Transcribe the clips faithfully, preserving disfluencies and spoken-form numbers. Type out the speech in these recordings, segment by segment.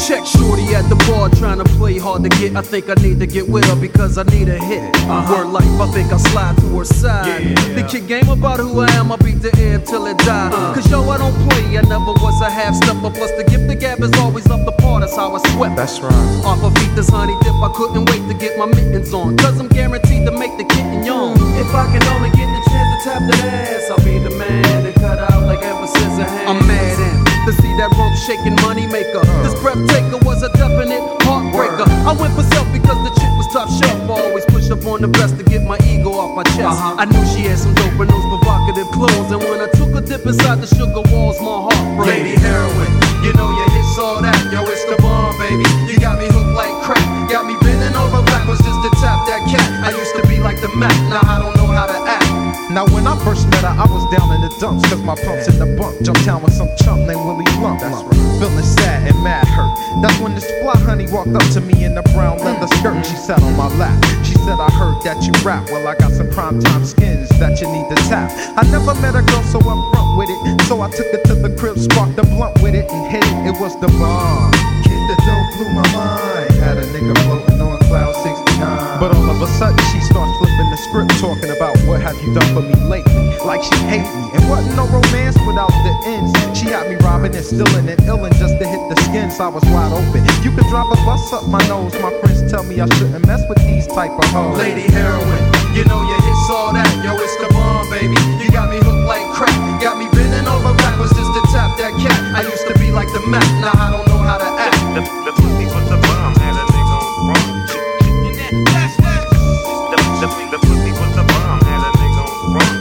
Check shorty at the bar trying to play hard to get. I think I need to get with her because I need a hit. Uh-huh. Word life, I think I slide to her side. Yeah. The kid game about who I am, I beat the air till it die. Uh. Cause yo, I don't play, I never was a half stepper. Plus the gift of gab is always up the part, that's how I sweat. That's right. Off of feet this honey dip, I couldn't wait to get my mittens on. Cause I'm guaranteed to make the kitten yawn. If I can only get the chance to tap that ass, I'll be the man to cut out like ever since I had. I'm mad at to see that rump shaking money maker. Uh. This breath taker was a definite heartbreaker. Word. I went for self because the chick was top shelf. I always push up on the best to get my ego off my chest. Uh-huh. I knew she had some dope in those provocative clothes, and when I took a dip inside the sugar walls, my heart broke. Lady heroin, you know your hits all that. Yo, it's the bomb, baby. You got me hooked like crack. Got me bending over backwards just to tap that cat. I used to be like the Mac, now I don't know how to act. Now when I first met her, I was down in the dumps, cause my pumps in the bunk. Jumped down with some chump named Willie Lump. That's right. Feeling sad and mad hurt. That's when this fly honey walked up to me in a brown leather skirt and she sat on my lap. She said, I heard that you rap. Well, I got some primetime skins that you need to tap. I never met a girl so upfront with it, so I took her to the crib, sparked a blunt with it and hit it. It was the bomb. Kid, the dope blew my mind. Had a nigga floating on cloud sixty-nine. But all of a sudden she starts flipping the script, talking about what have you done for me lately. Like she hate me. It wasn't no romance without the ends. She had me robbing and stealing and illin' just to hit the skins. I was wide open. You could drop a bus up my nose. My friends tell me I shouldn't mess with these type of hoes. Lady heroin, you know your hits all that. Yo, it's the bomb, baby. You got me hooked like crack. Got me bending over backwards just to tap that cat. I used to be like the Mac, now I don't know how to act. The, the pussy was the bomb, had a nigga on wrong. The, the, the pussy was the bomb, had a nigga on wrong.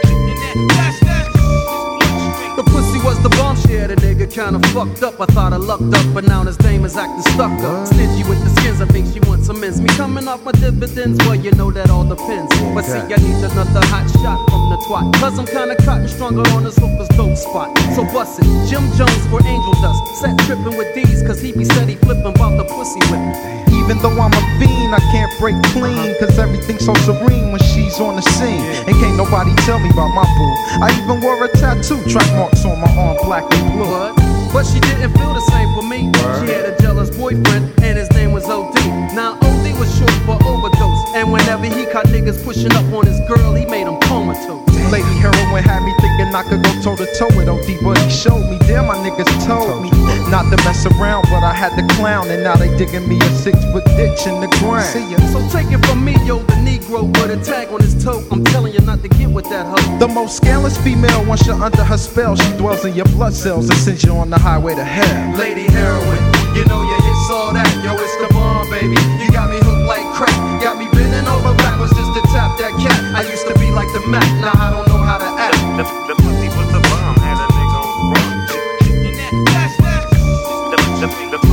The pussy was the bomb, she had a nigga kinda fucked up. I thought I lucked up, but now this dame is acting stuck up. Stingy with the skins, I think she wants some ends. Me coming off my dividends, well you know that all depends. But see, I need another hot shot from the twat, cause I'm kinda cotton stronger on this hooker's dope spot. So bust it, Jim Jones for Angel Dust. Set tripping with these, cause he be steady flipping about the pussy whipping. Even though I'm a fiend, I can't break clean, cause everything's so serene when she's on the scene. And can't nobody tell me about my boo. I even wore a tattoo, track marks on my arm, black and blue. What? But she didn't feel the same for me. Word. She had a jealous boyfriend, and his name was O D. Now O D was short for overdose, and whenever he caught niggas pushing up on his girl, he made them comatose. Lady heroin had me thinking I could go toe to toe with O D, but he showed me, damn, my niggas told me not to mess around, but I had to clown, and now they digging me a six foot ditch in the ground. See ya. So take it from me, yo, the Negro with a tag on his toe. I'm telling you not to get with that hoe. The most scandalous female, once you're under her spell, she dwells in your blood cells and sends you on the highway to hell. Lady heroin, you know your hits all that. Yo, it's the bomb, baby. You got me hooked like crack. Got me bending over backwards just to tap that cat. I used to be like the Mac, now I don't know how to act. The, the, the pussy was the bomb, had a nigga on wrong. The, the, the